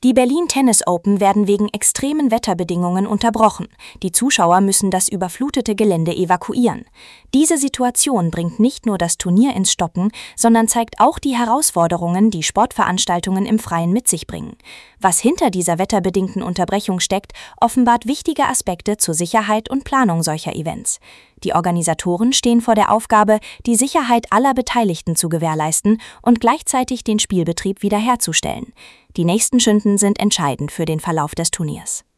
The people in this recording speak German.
Die Berlin Tennis Open werden wegen extremen Wetterbedingungen unterbrochen. Die Zuschauer müssen das überflutete Gelände evakuieren. Diese Situation bringt nicht nur das Turnier ins Stocken, sondern zeigt auch die Herausforderungen, die Sportveranstaltungen im Freien mit sich bringen. Was hinter dieser wetterbedingten Unterbrechung steckt, offenbart wichtige Aspekte zur Sicherheit und Planung solcher Events. Die Organisatoren stehen vor der Aufgabe, die Sicherheit aller Beteiligten zu gewährleisten und gleichzeitig den Spielbetrieb wiederherzustellen. Die nächsten Stunden sind entscheidend für den Verlauf des Turniers.